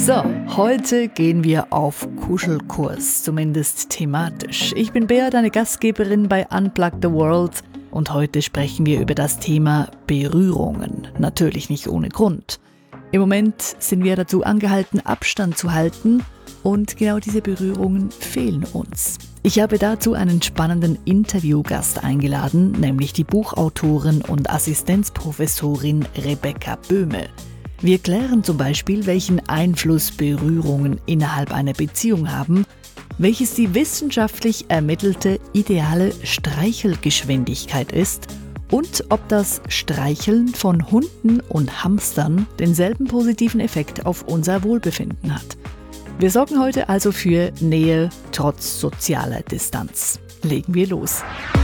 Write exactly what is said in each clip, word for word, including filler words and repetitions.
So, heute gehen wir auf Kuschelkurs, zumindest thematisch. Ich bin Bea, deine Gastgeberin bei Unplug the World, und heute sprechen wir über das Thema Berührungen. Natürlich nicht ohne Grund. Im Moment sind wir dazu angehalten, Abstand zu halten, und genau diese Berührungen fehlen uns. Ich habe dazu einen spannenden Interviewgast eingeladen, nämlich die Buchautorin und Assistenzprofessorin Rebecca Böhme. Wir klären zum Beispiel, welchen Einfluss Berührungen innerhalb einer Beziehung haben, welches die wissenschaftlich ermittelte ideale Streichelgeschwindigkeit ist und ob das Streicheln von Hunden und Hamstern denselben positiven Effekt auf unser Wohlbefinden hat. Wir sorgen heute also für Nähe trotz sozialer Distanz. Legen wir los.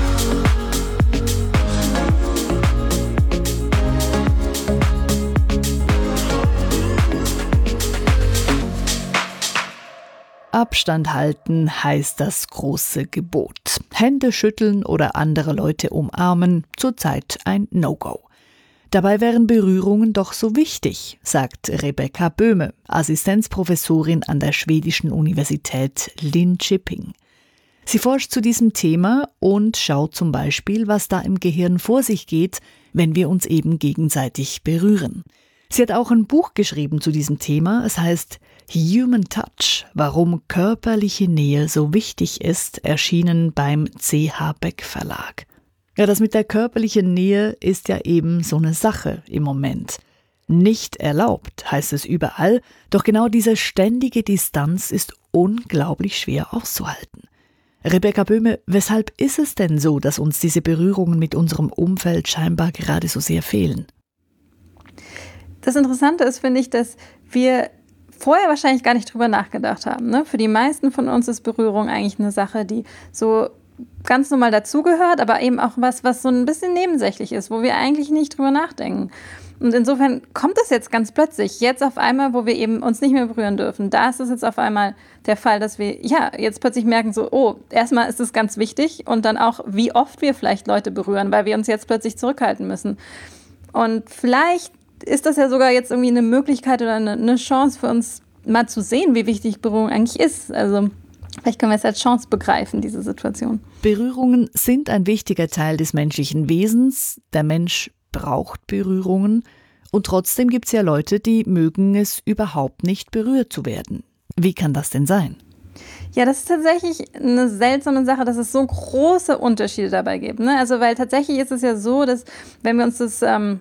Abstand halten heißt das große Gebot. Hände schütteln oder andere Leute umarmen, zurzeit ein No-Go. Dabei wären Berührungen doch so wichtig, sagt Rebecca Böhme, Assistenzprofessorin an der schwedischen Universität Linköping. Sie forscht zu diesem Thema und schaut zum Beispiel, was da im Gehirn vor sich geht, wenn wir uns eben gegenseitig berühren. Sie hat auch ein Buch geschrieben zu diesem Thema. Es heißt Human Touch, warum körperliche Nähe so wichtig ist, erschienen beim C H Beck Verlag. Ja, das mit der körperlichen Nähe ist ja eben so eine Sache im Moment. Nicht erlaubt, heißt es überall, doch genau diese ständige Distanz ist unglaublich schwer auszuhalten. Rebecca Böhme, weshalb ist es denn so, dass uns diese Berührungen mit unserem Umfeld scheinbar gerade so sehr fehlen? Das Interessante ist, finde ich, dass wir vorher wahrscheinlich gar nicht drüber nachgedacht haben. Ne? Für die meisten von uns ist Berührung eigentlich eine Sache, die so ganz normal dazugehört, aber eben auch was, was so ein bisschen nebensächlich ist, wo wir eigentlich nicht drüber nachdenken. Und insofern kommt das jetzt ganz plötzlich, jetzt auf einmal, wo wir eben uns nicht mehr berühren dürfen. Da ist es jetzt auf einmal der Fall, dass wir ja jetzt plötzlich merken, so, oh, erstmal ist es ganz wichtig und dann auch, wie oft wir vielleicht Leute berühren, weil wir uns jetzt plötzlich zurückhalten müssen. Und vielleicht ist das ja sogar jetzt irgendwie eine Möglichkeit oder eine, eine Chance für uns, mal zu sehen, wie wichtig Berührung eigentlich ist. Also vielleicht können wir es als Chance begreifen, diese Situation. Berührungen sind ein wichtiger Teil des menschlichen Wesens. Der Mensch braucht Berührungen. Und trotzdem gibt es ja Leute, die mögen es überhaupt nicht, berührt zu werden. Wie kann das denn sein? Ja, das ist tatsächlich eine seltsame Sache, dass es so große Unterschiede dabei gibt. Ne? Also weil tatsächlich ist es ja so, dass wenn wir uns das ähm,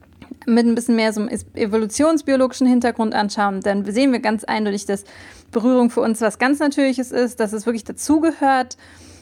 mit ein bisschen mehr so einem evolutionsbiologischen Hintergrund anschauen, dann sehen wir ganz eindeutig, dass Berührung für uns was ganz Natürliches ist, dass es wirklich dazugehört.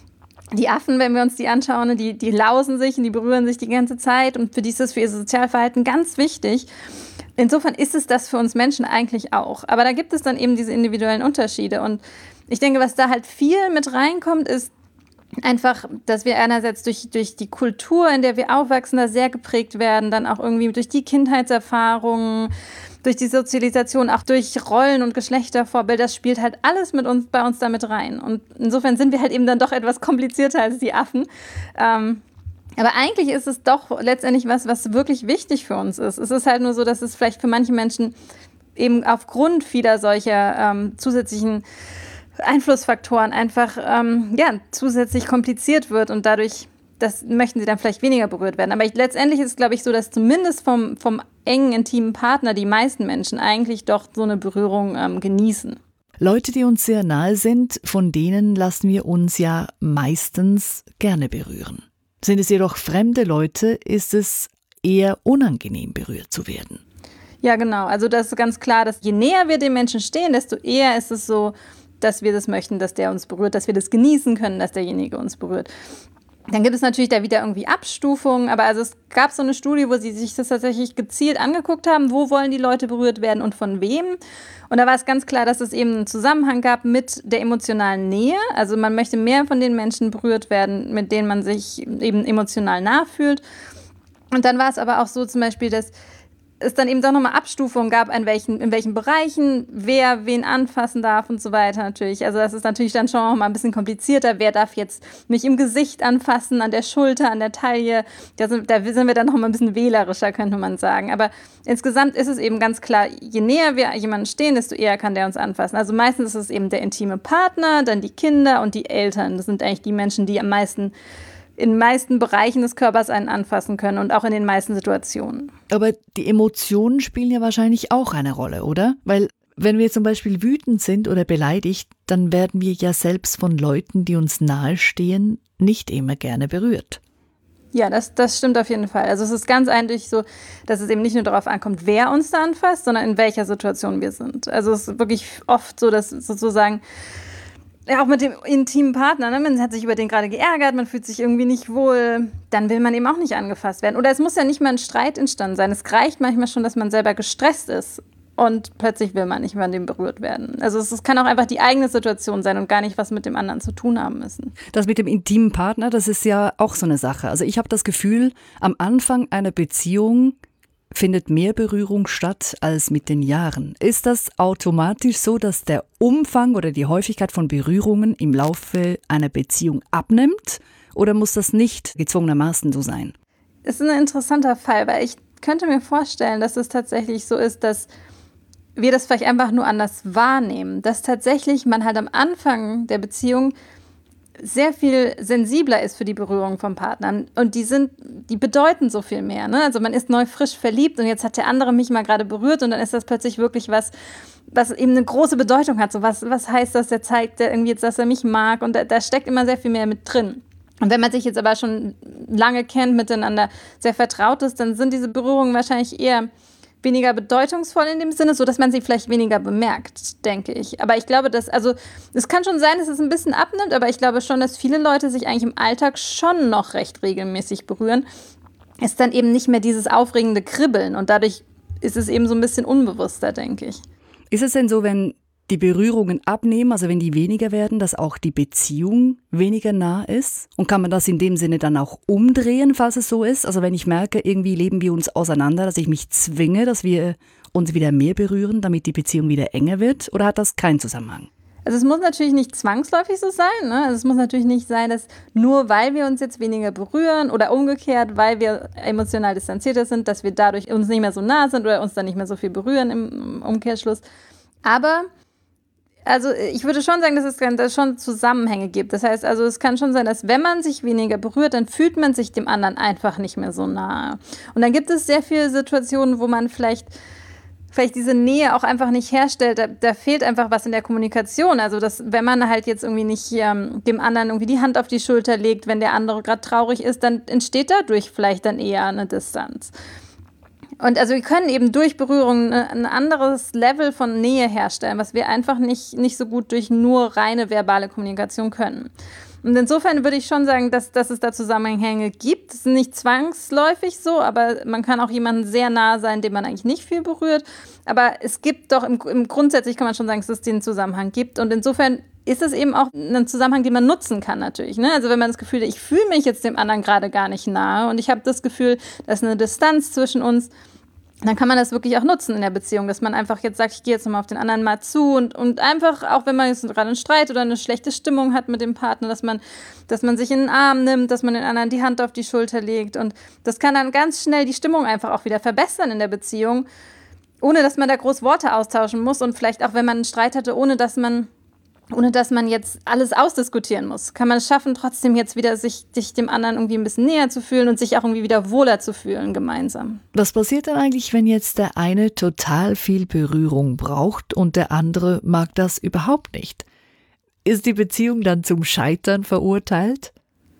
Die Affen, wenn wir uns die anschauen, die, die lausen sich und die berühren sich die ganze Zeit und für die ist das für ihr Sozialverhalten ganz wichtig. Insofern ist es das für uns Menschen eigentlich auch. Aber da gibt es dann eben diese individuellen Unterschiede und ich denke, was da halt viel mit reinkommt, ist einfach, dass wir einerseits durch, durch die Kultur, in der wir aufwachsen, da sehr geprägt werden, dann auch irgendwie durch die Kindheitserfahrungen, durch die Sozialisation, auch durch Rollen- und Geschlechtervorbilder, das spielt halt alles mit uns, bei uns da mit rein. Und insofern sind wir halt eben dann doch etwas komplizierter als die Affen. Ähm, aber eigentlich ist es doch letztendlich was, was wirklich wichtig für uns ist. Es ist halt nur so, dass es vielleicht für manche Menschen eben aufgrund vieler solcher ähm, zusätzlichen Einflussfaktoren einfach ähm, ja, zusätzlich kompliziert wird und dadurch das möchten sie dann vielleicht weniger berührt werden. Aber ich, letztendlich ist es, glaube ich, so, dass zumindest vom, vom engen, intimen Partner die meisten Menschen eigentlich doch so eine Berührung ähm, genießen. Leute, die uns sehr nahe sind, von denen lassen wir uns ja meistens gerne berühren. Sind es jedoch fremde Leute, ist es eher unangenehm, berührt zu werden. Ja, genau. Also das ist ganz klar, dass je näher wir dem Menschen stehen, desto eher ist es so, dass wir das möchten, dass der uns berührt, dass wir das genießen können, dass derjenige uns berührt. Dann gibt es natürlich da wieder irgendwie Abstufungen, aber also es gab so eine Studie, wo sie sich das tatsächlich gezielt angeguckt haben, wo wollen die Leute berührt werden und von wem. Und da war es ganz klar, dass es eben einen Zusammenhang gab mit der emotionalen Nähe. Also man möchte mehr von den Menschen berührt werden, mit denen man sich eben emotional nah fühlt. Und dann war es aber auch so zum Beispiel, dass es dann eben doch nochmal Abstufungen gab, in welchen, in welchen Bereichen wer wen anfassen darf und so weiter natürlich. Also das ist natürlich dann schon noch mal ein bisschen komplizierter. Wer darf jetzt mich im Gesicht anfassen, an der Schulter, an der Taille? Da sind, da sind wir dann noch mal ein bisschen wählerischer, könnte man sagen. Aber insgesamt ist es eben ganz klar, je näher wir jemanden stehen, desto eher kann der uns anfassen. Also meistens ist es eben der intime Partner, dann die Kinder und die Eltern. Das sind eigentlich die Menschen, die am meisten in den meisten Bereichen des Körpers einen anfassen können und auch in den meisten Situationen. Aber die Emotionen spielen ja wahrscheinlich auch eine Rolle, oder? Weil wenn wir zum Beispiel wütend sind oder beleidigt, dann werden wir ja selbst von Leuten, die uns nahestehen, nicht immer gerne berührt. Ja, das, das stimmt auf jeden Fall. Also es ist ganz eindeutig so, dass es eben nicht nur darauf ankommt, wer uns da anfasst, sondern in welcher Situation wir sind. Also es ist wirklich oft so, dass sozusagen ja, auch mit dem intimen Partner, ne? Man hat sich über den gerade geärgert, man fühlt sich irgendwie nicht wohl, dann will man eben auch nicht angefasst werden. Oder es muss ja nicht mal ein Streit entstanden sein. Es reicht manchmal schon, dass man selber gestresst ist und plötzlich will man nicht mehr an dem berührt werden. Also es, es kann auch einfach die eigene Situation sein und gar nicht was mit dem anderen zu tun haben müssen. Das mit dem intimen Partner, das ist ja auch so eine Sache. Also ich habe das Gefühl, am Anfang einer Beziehung findet mehr Berührung statt als mit den Jahren. Ist das automatisch so, dass der Umfang oder die Häufigkeit von Berührungen im Laufe einer Beziehung abnimmt? Oder muss das nicht gezwungenermaßen so sein? Das ist ein interessanter Fall, weil ich könnte mir vorstellen, dass es tatsächlich so ist, dass wir das vielleicht einfach nur anders wahrnehmen. Dass tatsächlich man halt am Anfang der Beziehung sehr viel sensibler ist für die Berührung von Partnern. Und die sind, die bedeuten so viel mehr. Ne? Also man ist neu frisch verliebt und jetzt hat der andere mich mal gerade berührt und dann ist das plötzlich wirklich was, was eben eine große Bedeutung hat. So was, was heißt das? Der zeigt der irgendwie jetzt, dass er mich mag und da, da steckt immer sehr viel mehr mit drin. Und wenn man sich jetzt aber schon lange kennt, miteinander sehr vertraut ist, dann sind diese Berührungen wahrscheinlich eher weniger bedeutungsvoll in dem Sinne, so dass man sie vielleicht weniger bemerkt, denke ich. Aber ich glaube, dass, also es kann schon sein, dass es ein bisschen abnimmt, aber ich glaube schon, dass viele Leute sich eigentlich im Alltag schon noch recht regelmäßig berühren. Ist dann eben nicht mehr dieses aufregende Kribbeln und dadurch ist es eben so ein bisschen unbewusster, denke ich. Ist es denn so, wenn die Berührungen abnehmen, also wenn die weniger werden, dass auch die Beziehung weniger nah ist? Und kann man das in dem Sinne dann auch umdrehen, falls es so ist? Also wenn ich merke, irgendwie leben wir uns auseinander, dass ich mich zwinge, dass wir uns wieder mehr berühren, damit die Beziehung wieder enger wird? Oder hat das keinen Zusammenhang? Also es muss natürlich nicht zwangsläufig so sein. Ne? Also es muss natürlich nicht sein, dass nur weil wir uns jetzt weniger berühren oder umgekehrt, weil wir emotional distanzierter sind, dass wir dadurch uns nicht mehr so nah sind oder uns dann nicht mehr so viel berühren im Umkehrschluss. Aber also ich würde schon sagen, dass es dass es schon Zusammenhänge gibt. Das heißt, also es kann schon sein, dass wenn man sich weniger berührt, dann fühlt man sich dem anderen einfach nicht mehr so nah. Und dann gibt es sehr viele Situationen, wo man vielleicht vielleicht diese Nähe auch einfach nicht herstellt. Da, da fehlt einfach was in der Kommunikation. Also dass, wenn man halt jetzt irgendwie nicht ähm, dem anderen irgendwie die Hand auf die Schulter legt, wenn der andere gerade traurig ist, dann entsteht dadurch vielleicht dann eher eine Distanz. Und also wir können eben durch Berührung ein anderes Level von Nähe herstellen, was wir einfach nicht, nicht so gut durch nur reine verbale Kommunikation können. Und insofern würde ich schon sagen, dass, dass es da Zusammenhänge gibt. Es ist nicht zwangsläufig so, aber man kann auch jemandem sehr nah sein, dem man eigentlich nicht viel berührt. Aber es gibt doch, im, im grundsätzlich kann man schon sagen, dass es den Zusammenhang gibt. Und insofern ist es eben auch ein Zusammenhang, den man nutzen kann natürlich. Ne? Also wenn man das Gefühl hat, ich fühle mich jetzt dem anderen gerade gar nicht nahe und ich habe das Gefühl, da ist eine Distanz zwischen uns, dann kann man das wirklich auch nutzen in der Beziehung, dass man einfach jetzt sagt, ich gehe jetzt nochmal auf den anderen mal zu und, und einfach, auch wenn man jetzt gerade einen Streit oder eine schlechte Stimmung hat mit dem Partner, dass man, dass man sich in den Arm nimmt, dass man den anderen die Hand auf die Schulter legt und das kann dann ganz schnell die Stimmung einfach auch wieder verbessern in der Beziehung, ohne dass man da groß Worte austauschen muss und vielleicht auch, wenn man einen Streit hatte, ohne dass man ohne dass man jetzt alles ausdiskutieren muss, kann man es schaffen, trotzdem jetzt wieder sich, sich dem anderen irgendwie ein bisschen näher zu fühlen und sich auch irgendwie wieder wohler zu fühlen gemeinsam. Was passiert dann eigentlich, wenn jetzt der eine total viel Berührung braucht und der andere mag das überhaupt nicht? Ist die Beziehung dann zum Scheitern verurteilt?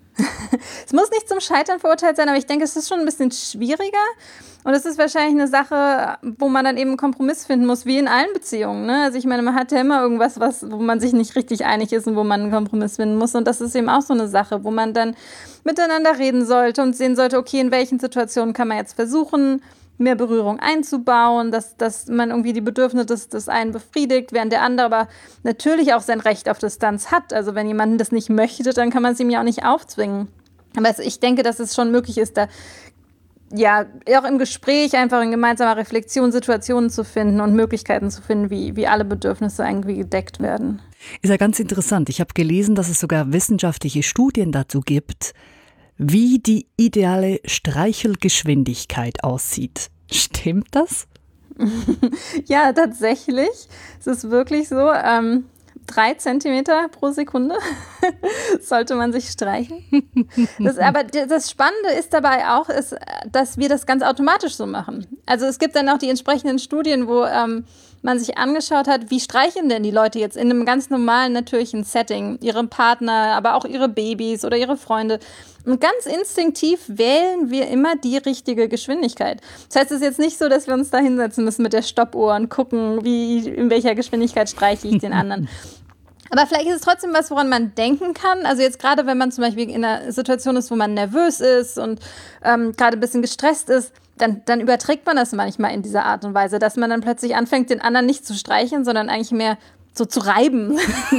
Es muss nicht zum Scheitern verurteilt sein, aber ich denke, es ist schon ein bisschen schwieriger. Und es ist wahrscheinlich eine Sache, wo man dann eben einen Kompromiss finden muss, wie in allen Beziehungen. Ne? Also ich meine, man hat ja immer irgendwas, was, wo man sich nicht richtig einig ist und wo man einen Kompromiss finden muss. Und das ist eben auch so eine Sache, wo man dann miteinander reden sollte und sehen sollte, okay, in welchen Situationen kann man jetzt versuchen, mehr Berührung einzubauen, dass, dass man irgendwie die Bedürfnisse des, des einen befriedigt, während der andere aber natürlich auch sein Recht auf Distanz hat. Also wenn jemand das nicht möchte, dann kann man es ihm ja auch nicht aufzwingen. Aber ich denke, dass es schon möglich ist, da ja, auch im Gespräch einfach in gemeinsamer Reflexion Situationen zu finden und Möglichkeiten zu finden, wie, wie alle Bedürfnisse irgendwie gedeckt werden. Ist ja ganz interessant. Ich habe gelesen, dass es sogar wissenschaftliche Studien dazu gibt, wie die ideale Streichelgeschwindigkeit aussieht. Stimmt das? Ja, tatsächlich. Es ist wirklich so. Ähm, drei Zentimeter pro Sekunde sollte man sich streicheln. Das, aber das Spannende ist dabei auch, ist, dass wir das ganz automatisch so machen. Also es gibt dann auch die entsprechenden Studien, wo ähm, man sich angeschaut hat, wie streicheln denn die Leute jetzt in einem ganz normalen, natürlichen Setting ihren Partner, aber auch ihre Babys oder ihre Freunde. Und ganz instinktiv wählen wir immer die richtige Geschwindigkeit. Das heißt, es ist jetzt nicht so, dass wir uns da hinsetzen müssen mit der Stoppuhr und gucken, wie, in welcher Geschwindigkeit streiche ich den anderen. Aber vielleicht ist es trotzdem was, woran man denken kann. Also jetzt gerade, wenn man zum Beispiel in einer Situation ist, wo man nervös ist und ähm, gerade ein bisschen gestresst ist, dann, dann überträgt man das manchmal in dieser Art und Weise, dass man dann plötzlich anfängt, den anderen nicht zu streicheln, sondern eigentlich mehr so zu reiben.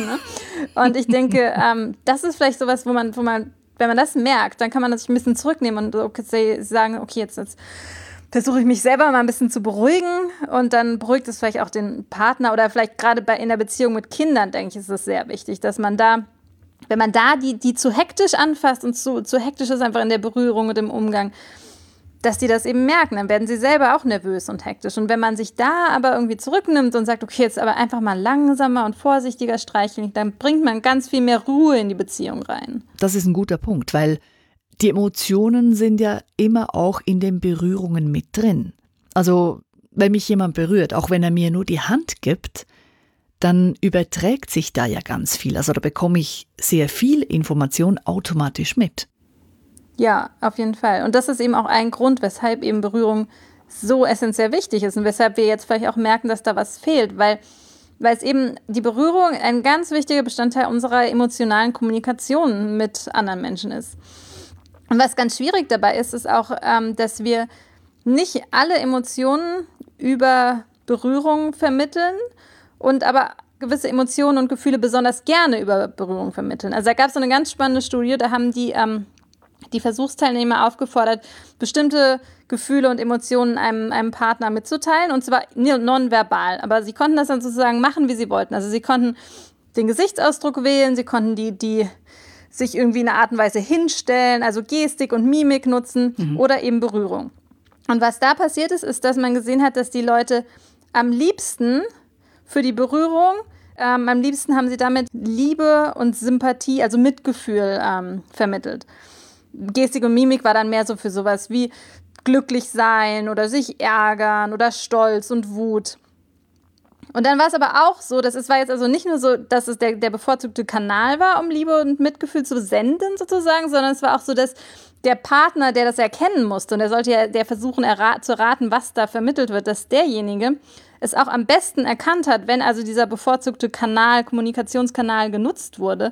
Und ich denke, ähm, das ist vielleicht sowas, wo man, wo man, wenn man das merkt, dann kann man sich ein bisschen zurücknehmen und okay, sagen, okay, jetzt, jetzt versuche ich mich selber mal ein bisschen zu beruhigen und dann beruhigt es vielleicht auch den Partner oder vielleicht gerade bei in der Beziehung mit Kindern, denke ich, ist es sehr wichtig, dass man da, wenn man da die, die zu hektisch anfasst und zu, zu hektisch ist einfach in der Berührung und im Umgang, dass die das eben merken, dann werden sie selber auch nervös und hektisch. Und wenn man sich da aber irgendwie zurücknimmt und sagt, okay, jetzt aber einfach mal langsamer und vorsichtiger streicheln, dann bringt man ganz viel mehr Ruhe in die Beziehung rein. Das ist ein guter Punkt, weil die Emotionen sind ja immer auch in den Berührungen mit drin. Also wenn mich jemand berührt, auch wenn er mir nur die Hand gibt, dann überträgt sich da ja ganz viel. Also da bekomme ich sehr viel Information automatisch mit. Ja, auf jeden Fall. Und das ist eben auch ein Grund, weshalb eben Berührung so essentiell wichtig ist und weshalb wir jetzt vielleicht auch merken, dass da was fehlt, weil, weil es eben die Berührung ein ganz wichtiger Bestandteil unserer emotionalen Kommunikation mit anderen Menschen ist. Und was ganz schwierig dabei ist, ist auch, ähm, dass wir nicht alle Emotionen über Berührung vermitteln und aber gewisse Emotionen und Gefühle besonders gerne über Berührung vermitteln. Also da gab es so eine ganz spannende Studie, da haben die ähm, die Versuchsteilnehmer aufgefordert, bestimmte Gefühle und Emotionen einem, einem Partner mitzuteilen, und zwar nonverbal. Aber sie konnten das dann sozusagen machen, wie sie wollten. Also sie konnten den Gesichtsausdruck wählen, sie konnten die, die sich irgendwie in einer Art und Weise hinstellen, also Gestik und Mimik nutzen mhm. oder eben Berührung. Und was da passiert ist, ist, dass man gesehen hat, dass die Leute am liebsten für die Berührung, ähm, am liebsten haben sie damit Liebe und Sympathie, also Mitgefühl ähm, vermittelt. Gestik und Mimik war dann mehr so für sowas wie glücklich sein oder sich ärgern oder Stolz und Wut. Und dann war es aber auch so, dass es war jetzt also nicht nur so, dass es der, der bevorzugte Kanal war, um Liebe und Mitgefühl zu senden sozusagen, sondern es war auch so, dass der Partner, der das erkennen musste, und der sollte ja der versuchen erra- zu raten, was da vermittelt wird, dass derjenige es auch am besten erkannt hat, wenn also dieser bevorzugte Kanal, Kommunikationskanal genutzt wurde.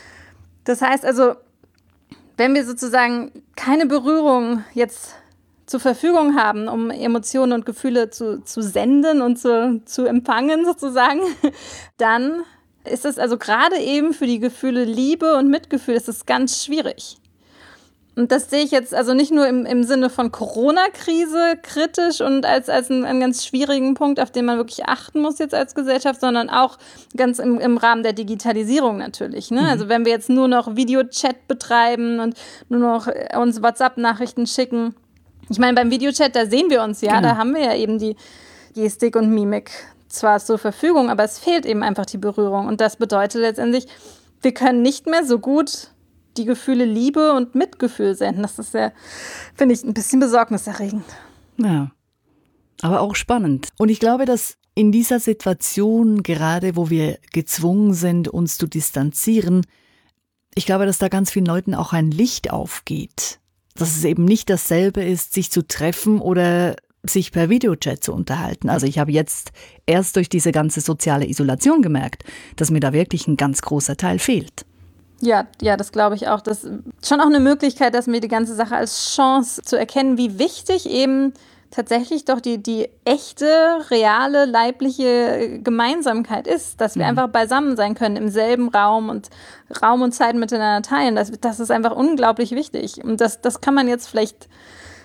Das heißt also, wenn wir sozusagen keine Berührung jetzt zur Verfügung haben, um Emotionen und Gefühle zu, zu senden und zu, zu empfangen sozusagen, dann ist es also gerade eben für die Gefühle Liebe und Mitgefühl ist es ganz schwierig. Und das sehe ich jetzt also nicht nur im, im Sinne von Corona-Krise kritisch und als, als einen, einen ganz schwierigen Punkt, auf den man wirklich achten muss jetzt als Gesellschaft, sondern auch ganz im, im Rahmen der Digitalisierung natürlich. Ne? Mhm. Also wenn wir jetzt nur noch Videochat betreiben und nur noch uns WhatsApp-Nachrichten schicken. Ich meine, beim Videochat, da sehen wir uns ja, genau. Da haben wir ja eben die Gestik und Mimik zwar zur Verfügung, aber es fehlt eben einfach die Berührung. Und das bedeutet letztendlich, wir können nicht mehr so gut die Gefühle Liebe und Mitgefühl senden. Das ist ja, finde ich, ein bisschen besorgniserregend. Ja, aber auch spannend. Und ich glaube, dass in dieser Situation, gerade wo wir gezwungen sind, uns zu distanzieren, ich glaube, dass da ganz vielen Leuten auch ein Licht aufgeht. Dass es eben nicht dasselbe ist, sich zu treffen oder sich per Videochat zu unterhalten. Also ich habe jetzt erst durch diese ganze soziale Isolation gemerkt, dass mir da wirklich ein ganz großer Teil fehlt. Ja, ja, das glaube ich auch. Das ist schon auch eine Möglichkeit, dass wir die ganze Sache als Chance zu erkennen, wie wichtig eben tatsächlich doch die, die echte, reale, leibliche Gemeinsamkeit ist, dass wir mhm. einfach beisammen sein können im selben Raum und Raum und Zeit miteinander teilen. Das, das ist einfach unglaublich wichtig. Und das, das kann man jetzt vielleicht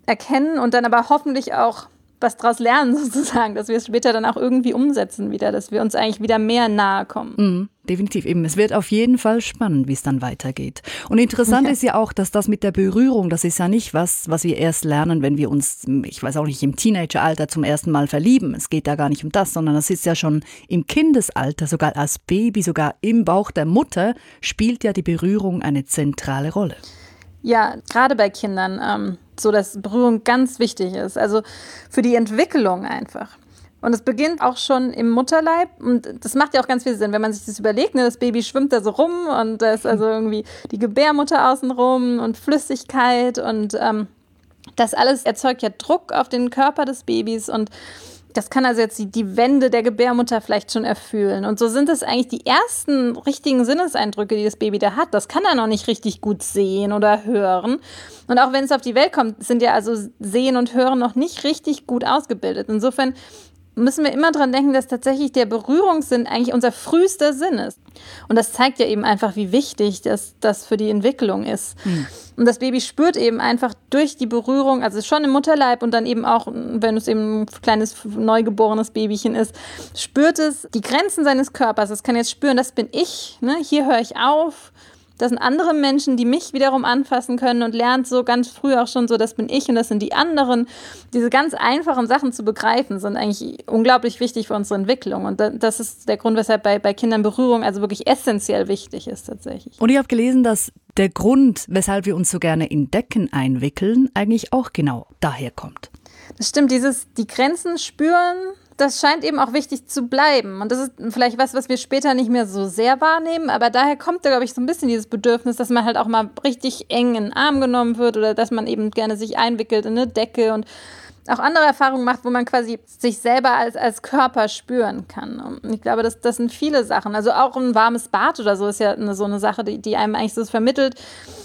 erkennen und dann aber hoffentlich auch was draus lernen sozusagen, dass wir es später dann auch irgendwie umsetzen wieder, dass wir uns eigentlich wieder mehr nahe kommen. Mhm, definitiv eben. Es wird auf jeden Fall spannend, wie es dann weitergeht. Und interessant Okay. ist ja auch, dass das mit der Berührung, das ist ja nicht was, was wir erst lernen, wenn wir uns, ich weiß auch nicht, im Teenageralter zum ersten Mal verlieben. Es geht da gar nicht um das, sondern das ist ja schon im Kindesalter, sogar als Baby, sogar im Bauch der Mutter, spielt ja die Berührung eine zentrale Rolle. Ja, gerade bei Kindern, ähm, so dass Berührung ganz wichtig ist, also für die Entwicklung einfach. Und es beginnt auch schon im Mutterleib und das macht ja auch ganz viel Sinn, wenn man sich das überlegt, ne, das Baby schwimmt da so rum und da ist also irgendwie die Gebärmutter außenrum und Flüssigkeit und ähm, das alles erzeugt ja Druck auf den Körper des Babys und das kann also jetzt die, die Wände der Gebärmutter vielleicht schon erfüllen. Und so sind es eigentlich die ersten richtigen Sinneseindrücke, die das Baby da hat. Das kann er noch nicht richtig gut sehen oder hören. Und auch wenn es auf die Welt kommt, sind ja also Sehen und Hören noch nicht richtig gut ausgebildet. Insofern müssen wir immer dran denken, dass tatsächlich der Berührungssinn eigentlich unser frühester Sinn ist. Und das zeigt ja eben einfach, wie wichtig das, das für die Entwicklung ist. Mhm. Und das Baby spürt eben einfach durch die Berührung, also schon im Mutterleib und dann eben auch, wenn es eben ein kleines, neugeborenes Babychen ist, spürt es die Grenzen seines Körpers. Es kann jetzt spüren, das bin ich, ne? Hier höre ich auf. Das sind andere Menschen, die mich wiederum anfassen können und lernt so ganz früh auch schon so, das bin ich und das sind die anderen. Diese ganz einfachen Sachen zu begreifen, sind eigentlich unglaublich wichtig für unsere Entwicklung. Und das ist der Grund, weshalb bei, bei Kindern Berührung also wirklich essentiell wichtig ist tatsächlich. Und ich habe gelesen, dass der Grund, weshalb wir uns so gerne in Decken einwickeln, eigentlich auch genau daher kommt. Das stimmt, dieses die Grenzen spüren, das scheint eben auch wichtig zu bleiben. Und das ist vielleicht was, was wir später nicht mehr so sehr wahrnehmen. Aber daher kommt da, glaube ich, so ein bisschen dieses Bedürfnis, dass man halt auch mal richtig eng in den Arm genommen wird oder dass man eben gerne sich einwickelt in eine Decke und auch andere Erfahrungen macht, wo man quasi sich selber als, als Körper spüren kann. Und ich glaube, das, das sind viele Sachen. Also auch ein warmes Bad oder so ist ja eine, so eine Sache, die, die einem eigentlich so vermittelt,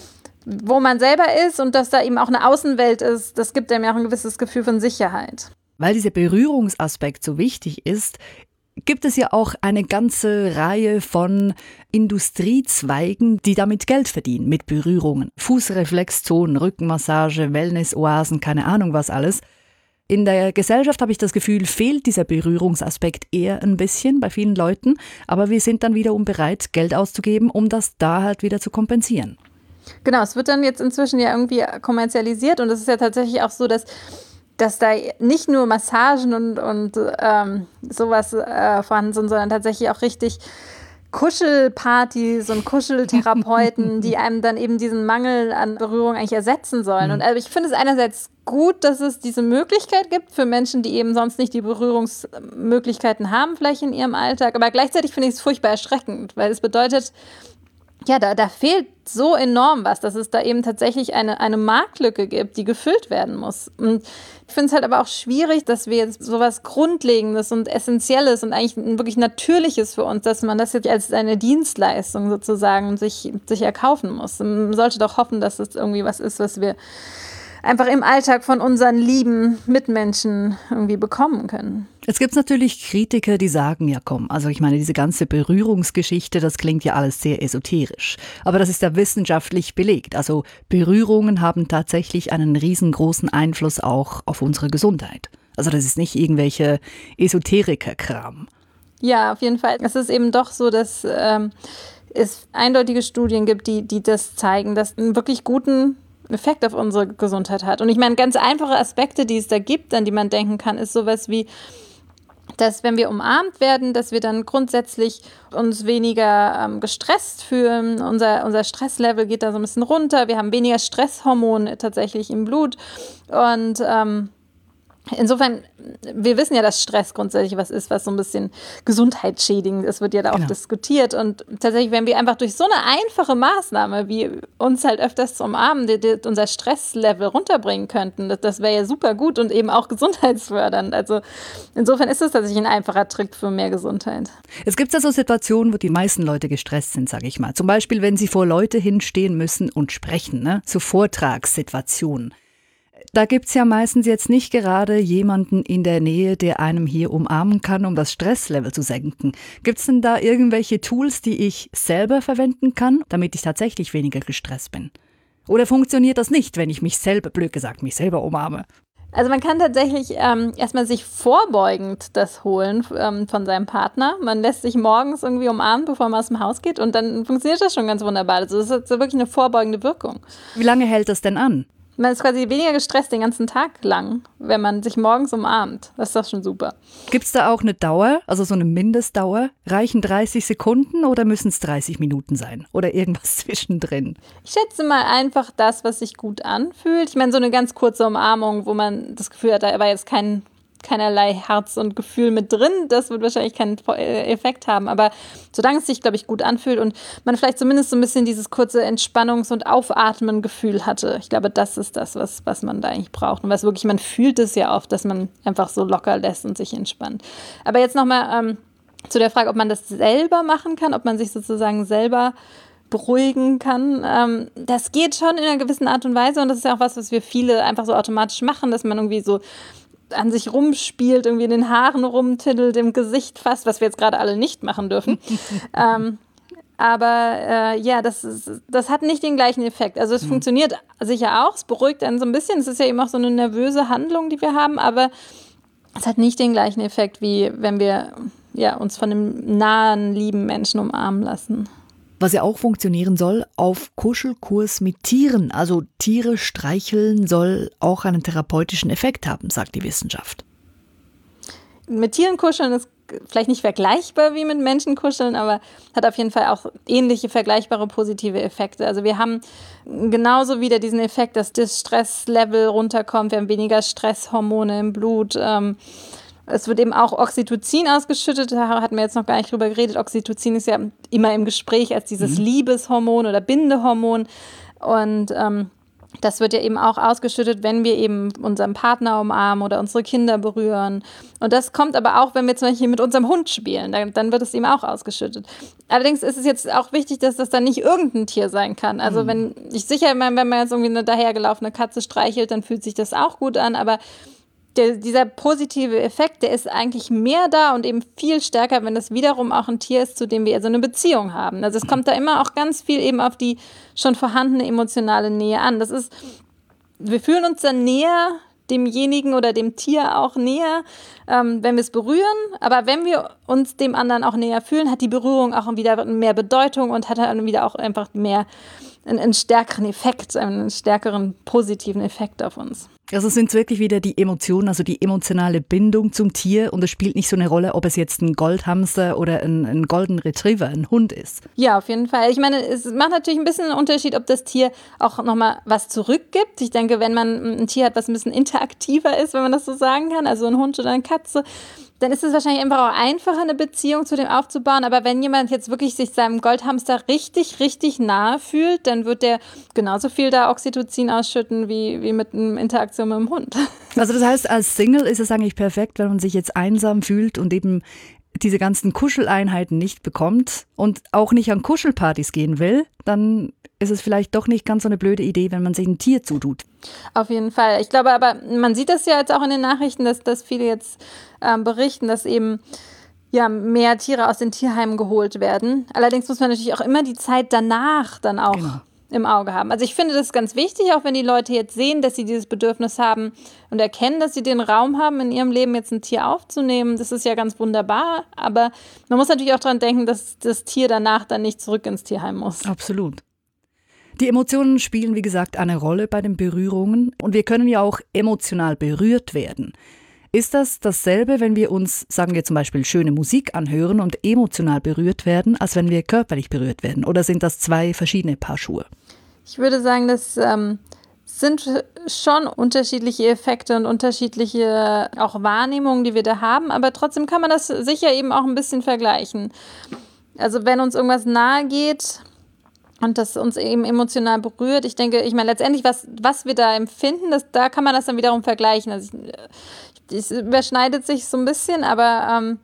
wo man selber ist und dass da eben auch eine Außenwelt ist. Das gibt einem ja auch ein gewisses Gefühl von Sicherheit. Weil dieser Berührungsaspekt so wichtig ist, gibt es ja auch eine ganze Reihe von Industriezweigen, die damit Geld verdienen, mit Berührungen. Fußreflexzonen, Rückenmassage, Wellnessoasen, keine Ahnung was alles. In der Gesellschaft habe ich das Gefühl, fehlt dieser Berührungsaspekt eher ein bisschen bei vielen Leuten, aber wir sind dann wiederum bereit, Geld auszugeben, um das da halt wieder zu kompensieren. Genau, es wird dann jetzt inzwischen ja irgendwie kommerzialisiert und es ist ja tatsächlich auch so, dass dass da nicht nur Massagen und, und ähm, sowas äh, vorhanden sind, sondern tatsächlich auch richtig Kuschelpartys und Kuscheltherapeuten, die einem dann eben diesen Mangel an Berührung eigentlich ersetzen sollen. Mhm. Und also ich finde es einerseits gut, dass es diese Möglichkeit gibt für Menschen, die eben sonst nicht die Berührungsmöglichkeiten haben, vielleicht in ihrem Alltag. Aber gleichzeitig finde ich es furchtbar erschreckend, weil es bedeutet, ja, da, da fehlt so enorm was, dass es da eben tatsächlich eine, eine Marktlücke gibt, die gefüllt werden muss. Und ich finde es halt aber auch schwierig, dass wir jetzt sowas Grundlegendes und Essentielles und eigentlich ein wirklich Natürliches für uns, dass man das jetzt als eine Dienstleistung sozusagen sich, sich erkaufen muss. Man sollte doch hoffen, dass es irgendwie was ist, was wir einfach im Alltag von unseren lieben Mitmenschen irgendwie bekommen können. Jetzt gibt es natürlich Kritiker, die sagen, ja komm, also ich meine, diese ganze Berührungsgeschichte, das klingt ja alles sehr esoterisch. Aber das ist ja wissenschaftlich belegt. Also Berührungen haben tatsächlich einen riesengroßen Einfluss auch auf unsere Gesundheit. Also das ist nicht irgendwelche Esoteriker-Kram. Ja, auf jeden Fall. Es ist eben doch so, dass ähm, es eindeutige Studien gibt, die, die das zeigen, dass einen wirklich guten Effekt auf unsere Gesundheit hat. Und ich meine, ganz einfache Aspekte, die es da gibt, an die man denken kann, ist sowas wie, dass wenn wir umarmt werden, dass wir dann grundsätzlich uns weniger ähm, gestresst fühlen. Unser, unser Stresslevel geht da so ein bisschen runter. Wir haben weniger Stresshormone tatsächlich im Blut. Und ähm, insofern, wir wissen ja, dass Stress grundsätzlich was ist, was so ein bisschen gesundheitsschädigend ist, wird ja da auch genau. diskutiert. Und tatsächlich, wenn wir einfach durch so eine einfache Maßnahme, wie uns halt öfters zu umarmen, die, die unser Stresslevel runterbringen könnten, das, das wäre ja super gut und eben auch gesundheitsfördernd. Also insofern ist das tatsächlich ein einfacher Trick für mehr Gesundheit. Es gibt ja so Situationen, wo die meisten Leute gestresst sind, sage ich mal. Zum Beispiel, wenn sie vor Leute hinstehen müssen und sprechen, ne? So Vortragssituationen. Da gibt's ja meistens jetzt nicht gerade jemanden in der Nähe, der einem hier umarmen kann, um das Stresslevel zu senken. Gibt's denn da irgendwelche Tools, die ich selber verwenden kann, damit ich tatsächlich weniger gestresst bin? Oder funktioniert das nicht, wenn ich mich selber, blöd gesagt, mich selber umarme? Also man kann tatsächlich ähm, erstmal sich vorbeugend das holen ähm, von seinem Partner. Man lässt sich morgens irgendwie umarmen, bevor man aus dem Haus geht und dann funktioniert das schon ganz wunderbar. Also das hat so wirklich eine vorbeugende Wirkung. Wie lange hält das denn an? Man ist quasi weniger gestresst den ganzen Tag lang, wenn man sich morgens umarmt. Das ist doch schon super. Gibt es da auch eine Dauer, also so eine Mindestdauer? Reichen dreißig Sekunden oder müssen es dreißig Minuten sein? Oder irgendwas zwischendrin? Ich schätze mal einfach das, was sich gut anfühlt. Ich meine, so eine ganz kurze Umarmung, wo man das Gefühl hat, da war jetzt kein keinerlei Herz und Gefühl mit drin. Das wird wahrscheinlich keinen Effekt haben. Aber solange es sich, glaube ich, gut anfühlt und man vielleicht zumindest so ein bisschen dieses kurze Entspannungs- und Aufatmen-Gefühl hatte. Ich glaube, das ist das, was, was man da eigentlich braucht. Und was wirklich, man fühlt es ja oft, dass man einfach so locker lässt und sich entspannt. Aber jetzt nochmal ähm, zu der Frage, ob man das selber machen kann, ob man sich sozusagen selber beruhigen kann. Ähm, das geht schon in einer gewissen Art und Weise und das ist ja auch was, was wir viele einfach so automatisch machen, dass man irgendwie so an sich rumspielt, irgendwie in den Haaren rumtiddelt, im Gesicht fast, was wir jetzt gerade alle nicht machen dürfen. ähm, aber äh, ja, das, ist, das hat nicht den gleichen Effekt. Also es mhm. funktioniert sicher auch, es beruhigt einen so ein bisschen. Es ist ja eben auch so eine nervöse Handlung, die wir haben, aber es hat nicht den gleichen Effekt, wie wenn wir ja, uns von einem nahen, lieben Menschen umarmen lassen. Was ja auch funktionieren soll, auf Kuschelkurs mit Tieren. Also Tiere streicheln soll auch einen therapeutischen Effekt haben, sagt die Wissenschaft. Mit Tieren kuscheln ist vielleicht nicht vergleichbar wie mit Menschen kuscheln, aber hat auf jeden Fall auch ähnliche vergleichbare positive Effekte. Also wir haben genauso wieder diesen Effekt, dass das Stresslevel runterkommt, wir haben weniger Stresshormone im Blut. Ähm, Es wird eben auch Oxytocin ausgeschüttet, da hatten wir jetzt noch gar nicht drüber geredet. Oxytocin ist ja immer im Gespräch als dieses mhm. Liebeshormon oder Bindehormon. Und ähm, das wird ja eben auch ausgeschüttet, wenn wir eben unseren Partner umarmen oder unsere Kinder berühren. Und das kommt aber auch, wenn wir zum Beispiel mit unserem Hund spielen, dann, dann wird es eben auch ausgeschüttet. Allerdings ist es jetzt auch wichtig, dass das dann nicht irgendein Tier sein kann. Also mhm. wenn ich sicher meine, wenn man jetzt irgendwie eine dahergelaufene Katze streichelt, dann fühlt sich das auch gut an, aber Der, dieser positive Effekt, der ist eigentlich mehr da und eben viel stärker, wenn das wiederum auch ein Tier ist, zu dem wir also eine Beziehung haben. Also es kommt da immer auch ganz viel eben auf die schon vorhandene emotionale Nähe an. Das ist, wir fühlen uns dann näher demjenigen oder dem Tier auch näher, ähm, wenn wir es berühren. Aber wenn wir uns dem anderen auch näher fühlen, hat die Berührung auch wieder mehr Bedeutung und hat dann wieder auch einfach mehr einen, einen stärkeren Effekt, einen stärkeren positiven Effekt auf uns. Also es sind wirklich wieder die Emotionen, also die emotionale Bindung zum Tier und es spielt nicht so eine Rolle, ob es jetzt ein Goldhamster oder ein, ein Golden Retriever, ein Hund ist. Ja, auf jeden Fall. Ich meine, es macht natürlich ein bisschen einen Unterschied, ob das Tier auch nochmal was zurückgibt. Ich denke, wenn man ein Tier hat, was ein bisschen interaktiver ist, wenn man das so sagen kann, also ein Hund oder eine Katze, dann ist es wahrscheinlich einfach auch einfacher, eine Beziehung zu dem aufzubauen. Aber wenn jemand jetzt wirklich sich seinem Goldhamster richtig, richtig nahe fühlt, dann wird der genauso viel da Oxytocin ausschütten wie, wie mit einer Interaktion mit dem Hund. Also das heißt, als Single ist es eigentlich perfekt, wenn man sich jetzt einsam fühlt und eben diese ganzen Kuscheleinheiten nicht bekommt und auch nicht an Kuschelpartys gehen will, dann ist es vielleicht doch nicht ganz so eine blöde Idee, wenn man sich ein Tier zutut. Auf jeden Fall. Ich glaube aber, man sieht das ja jetzt auch in den Nachrichten, dass, dass viele jetzt ähm, berichten, dass eben ja, mehr Tiere aus den Tierheimen geholt werden. Allerdings muss man natürlich auch immer die Zeit danach dann auch genau. im Auge haben. Also ich finde das ganz wichtig, auch wenn die Leute jetzt sehen, dass sie dieses Bedürfnis haben und erkennen, dass sie den Raum haben, in ihrem Leben jetzt ein Tier aufzunehmen. Das ist ja ganz wunderbar, aber man muss natürlich auch daran denken, dass das Tier danach dann nicht zurück ins Tierheim muss. Absolut. Die Emotionen spielen, wie gesagt, eine Rolle bei den Berührungen und wir können ja auch emotional berührt werden. Ist das dasselbe, wenn wir uns, sagen wir zum Beispiel, schöne Musik anhören und emotional berührt werden, als wenn wir körperlich berührt werden? Oder sind das zwei verschiedene Paar Schuhe? Ich würde sagen, das ähm, sind schon unterschiedliche Effekte und unterschiedliche auch Wahrnehmungen, die wir da haben. Aber trotzdem kann man das sicher eben auch ein bisschen vergleichen. Also wenn uns irgendwas nahe geht und das uns eben emotional berührt, ich denke, ich meine letztendlich, was, was wir da empfinden, das, da kann man das dann wiederum vergleichen. Also ich, es überschneidet sich so ein bisschen, aber ähm,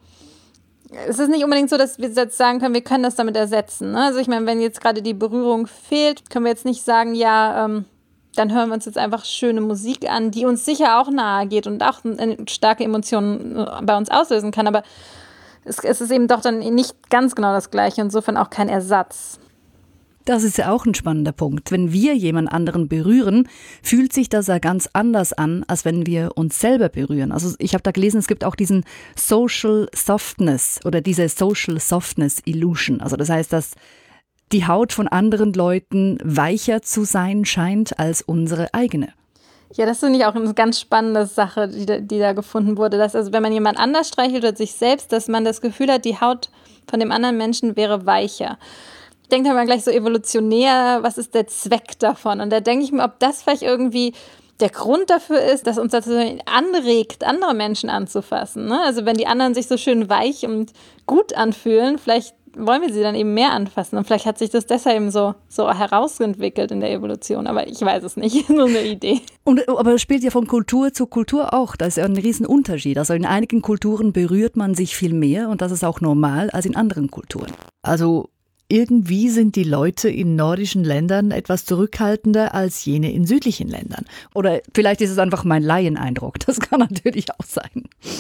es ist nicht unbedingt so, dass wir jetzt sagen können, wir können das damit ersetzen. Ne? Also ich meine, wenn jetzt gerade die Berührung fehlt, können wir jetzt nicht sagen, ja, ähm, dann hören wir uns jetzt einfach schöne Musik an, die uns sicher auch nahe geht und auch eine starke Emotionen bei uns auslösen kann. Aber es, es ist eben doch dann nicht ganz genau das Gleiche, insofern auch kein Ersatz. Das ist ja auch ein spannender Punkt. Wenn wir jemand anderen berühren, fühlt sich das ja ganz anders an, als wenn wir uns selber berühren. Also ich habe da gelesen, es gibt auch diesen Social Softness oder diese Social Softness Illusion. Also das heißt, dass die Haut von anderen Leuten weicher zu sein scheint als unsere eigene. Ja, das finde ich auch eine ganz spannende Sache, die da, die da gefunden wurde. Dass also wenn man jemand anders streichelt oder sich selbst, dass man das Gefühl hat, die Haut von dem anderen Menschen wäre weicher. Ich denke da mal gleich so evolutionär, was ist der Zweck davon? Und da denke ich mir, ob das vielleicht irgendwie der Grund dafür ist, dass uns das anregt, andere Menschen anzufassen. Ne? Also wenn die anderen sich so schön weich und gut anfühlen, vielleicht wollen wir sie dann eben mehr anfassen. Und vielleicht hat sich das deshalb eben so, so herausentwickelt in der Evolution. Aber ich weiß es nicht, nur eine Idee. Und, aber es spielt ja von Kultur zu Kultur auch. Da ist ja ein Riesenunterschied. Also in einigen Kulturen berührt man sich viel mehr und das ist auch normal als in anderen Kulturen. Also irgendwie sind die Leute in nordischen Ländern etwas zurückhaltender als jene in südlichen Ländern. Oder vielleicht ist es einfach mein Laieneindruck. Das kann natürlich auch sein.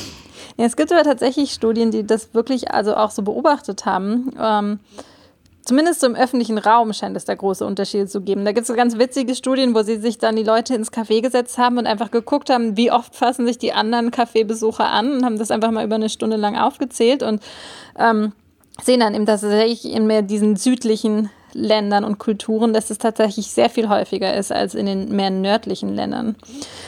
Ja, es gibt aber tatsächlich Studien, die das wirklich also auch so beobachtet haben. Ähm, zumindest so im öffentlichen Raum scheint es da große Unterschiede zu geben. Da gibt es so ganz witzige Studien, wo sie sich dann die Leute ins Café gesetzt haben und einfach geguckt haben, wie oft fassen sich die anderen Kaffeebesucher an und haben das einfach mal über eine Stunde lang aufgezählt und ähm, sehen dann eben, dass tatsächlich in mehr diesen südlichen Ländern und Kulturen, dass es tatsächlich sehr viel häufiger ist als in den mehr nördlichen Ländern.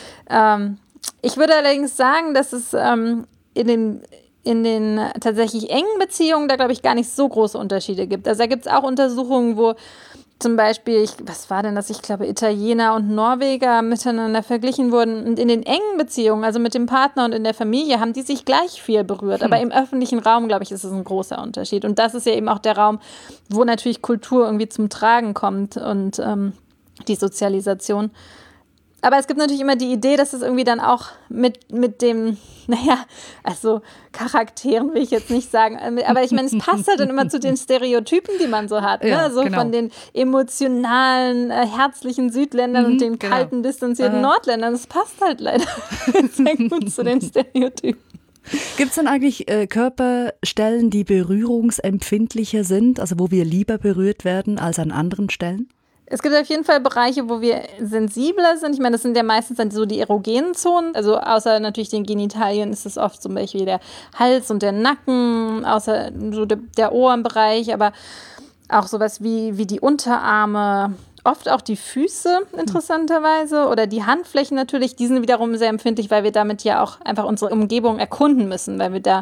Ähm, ich würde allerdings sagen, dass es ähm, in den, in den tatsächlich engen Beziehungen da, glaube ich, gar nicht so große Unterschiede gibt. Also da gibt es auch Untersuchungen, wo zum Beispiel, ich, was war denn das? Ich glaube, Italiener und Norweger miteinander verglichen wurden. Und in den engen Beziehungen, also mit dem Partner und in der Familie, haben die sich gleich viel berührt. Hm. Aber im öffentlichen Raum, glaube ich, ist es ein großer Unterschied. Und das ist ja eben auch der Raum, wo natürlich Kultur irgendwie zum Tragen kommt und ähm, die Sozialisation. Aber es gibt natürlich immer die Idee, dass es irgendwie dann auch mit, mit dem, naja, also Charakteren will ich jetzt nicht sagen, aber ich meine, es passt halt dann immer zu den Stereotypen, die man so hat, ja, ne? So genau. Von den emotionalen, äh, herzlichen Südländern mhm, und den genau. kalten, distanzierten Aha. Nordländern. Das passt halt leider sehr gut zu den Stereotypen. Gibt es denn eigentlich äh, Körperstellen, die berührungsempfindlicher sind, also wo wir lieber berührt werden als an anderen Stellen? Es gibt auf jeden Fall Bereiche, wo wir sensibler sind. Ich meine, das sind ja meistens dann so die erogenen Zonen. Also außer natürlich den Genitalien ist es oft zum Beispiel der Hals und der Nacken, außer so der, der Ohrenbereich, aber auch sowas wie, wie die Unterarme, oft auch die Füße interessanterweise oder die Handflächen natürlich. Die sind wiederum sehr empfindlich, weil wir damit ja auch einfach unsere Umgebung erkunden müssen, weil wir da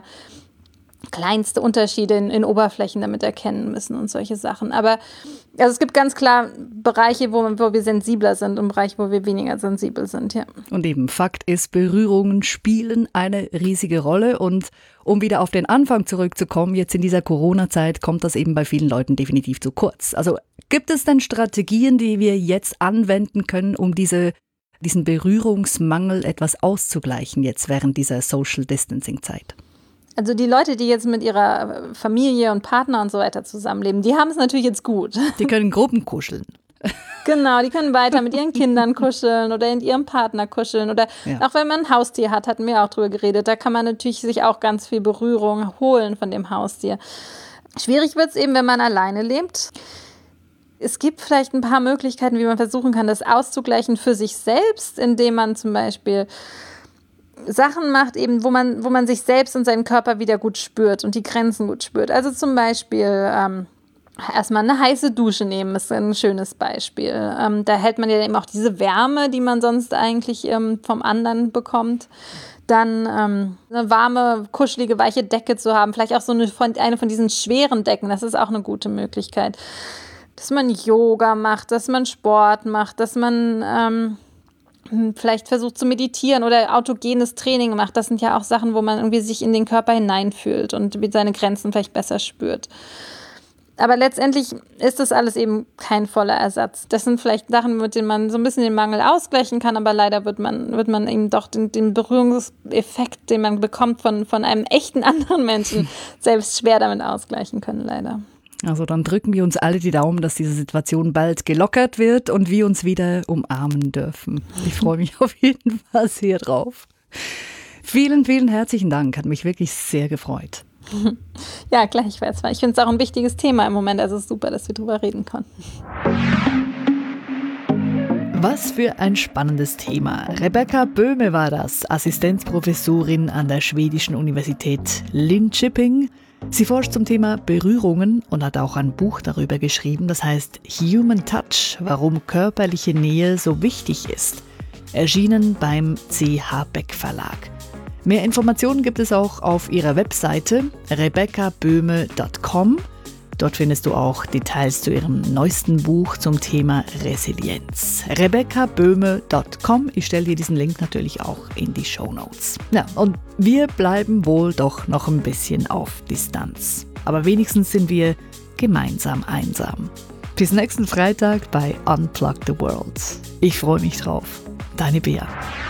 kleinste Unterschiede in, in Oberflächen damit erkennen müssen und solche Sachen. Aber also es gibt ganz klar Bereiche, wo, wo wir sensibler sind und Bereiche, wo wir weniger sensibel sind, ja. Und eben Fakt ist, Berührungen spielen eine riesige Rolle. Und um wieder auf den Anfang zurückzukommen, jetzt in dieser Corona-Zeit kommt das eben bei vielen Leuten definitiv zu kurz. Also gibt es denn Strategien, die wir jetzt anwenden können, um diese, diesen Berührungsmangel etwas auszugleichen jetzt während dieser Social Distancing-Zeit? Also die Leute, die jetzt mit ihrer Familie und Partner und so weiter zusammenleben, die haben es natürlich jetzt gut. Die können Gruppen kuscheln. Genau, die können weiter mit ihren Kindern kuscheln oder in ihrem Partner kuscheln. Oder ja. Auch wenn man ein Haustier hat, hatten wir auch drüber geredet, da kann man natürlich sich auch ganz viel Berührung holen von dem Haustier. Schwierig wird es eben, wenn man alleine lebt. Es gibt vielleicht ein paar Möglichkeiten, wie man versuchen kann, das auszugleichen für sich selbst, indem man zum Beispiel Sachen macht, eben, wo man, wo man sich selbst und seinen Körper wieder gut spürt und die Grenzen gut spürt. Also zum Beispiel ähm, erstmal eine heiße Dusche nehmen, ist ein schönes Beispiel. Ähm, da hält man ja eben auch diese Wärme, die man sonst eigentlich ähm, vom anderen bekommt. Dann ähm, eine warme, kuschelige, weiche Decke zu haben, vielleicht auch so eine von, eine von diesen schweren Decken, das ist auch eine gute Möglichkeit. Dass man Yoga macht, dass man Sport macht, dass man ähm, vielleicht versucht zu meditieren oder autogenes Training macht. Das sind ja auch Sachen, wo man irgendwie sich in den Körper hineinfühlt und seine Grenzen vielleicht besser spürt. Aber letztendlich ist das alles eben kein voller Ersatz. Das sind vielleicht Sachen, mit denen man so ein bisschen den Mangel ausgleichen kann, aber leider wird man, wird man eben doch den, den Berührungseffekt, den man bekommt von, von einem echten anderen Menschen, selbst schwer damit ausgleichen können, leider. Also dann drücken wir uns alle die Daumen, dass diese Situation bald gelockert wird und wir uns wieder umarmen dürfen. Ich freue mich auf jeden Fall sehr drauf. Vielen, vielen herzlichen Dank. Hat mich wirklich sehr gefreut. Ja, gleichfalls. Ich finde es auch ein wichtiges Thema im Moment. Also es ist super, dass wir drüber reden konnten. Was für ein spannendes Thema. Rebecca Böhme war das, Assistenzprofessorin an der schwedischen Universität Linköping. Sie forscht zum Thema Berührungen und hat auch ein Buch darüber geschrieben, das heißt Human Touch, warum körperliche Nähe so wichtig ist. Erschienen beim C H Beck Verlag. Mehr Informationen gibt es auch auf ihrer Webseite rebecca böhme punkt com. Dort findest du auch Details zu ihrem neuesten Buch zum Thema Resilienz. rebecca böhme punkt com. Ich stelle dir diesen Link natürlich auch in die Shownotes. Ja, und wir bleiben wohl doch noch ein bisschen auf Distanz. Aber wenigstens sind wir gemeinsam einsam. Bis nächsten Freitag bei Unplug the World. Ich freue mich drauf. Deine Bea.